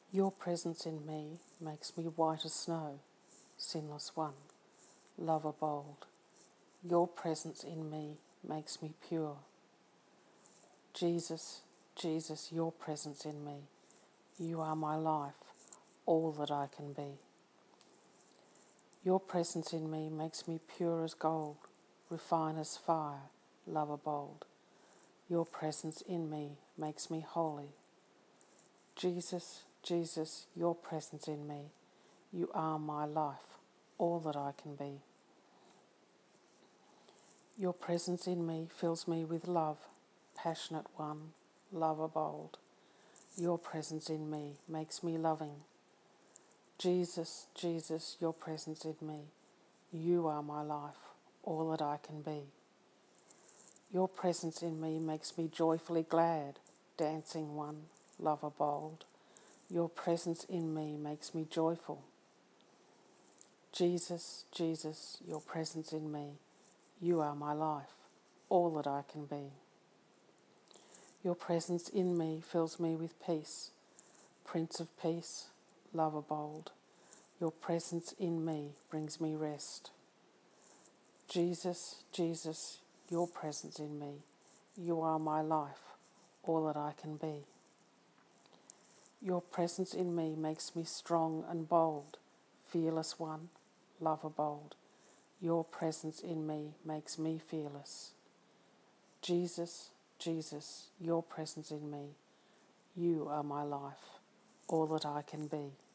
Your presence in me makes me white as snow, sinless one, lover bold. Your presence in me makes me pure. Jesus, Jesus, your presence in me. You are my life, all that I can be. Your presence in me makes me pure as gold, refined as fire, lover bold. Your presence in me makes me holy. Jesus, Jesus, your presence in me. You are my life, all that I can be. Your presence in me fills me with love, passionate one, lover bold. Your presence in me makes me loving. Jesus, Jesus, your presence in me. You are my life, all that I can be. Your presence in me makes me joyfully glad, dancing one, lover bold. Your presence in me makes me joyful. Jesus, Jesus, your presence in me. You are my life, all that I can be. Your presence in me fills me with peace, Prince of Peace, lover bold. Your presence in me brings me rest. Jesus, Jesus, your presence in me. You are my life, all that I can be. Your presence in me makes me strong and bold, fearless one, lover bold. Your presence in me makes me fearless. Jesus, Jesus, your presence in me. You are my life, all that I can be.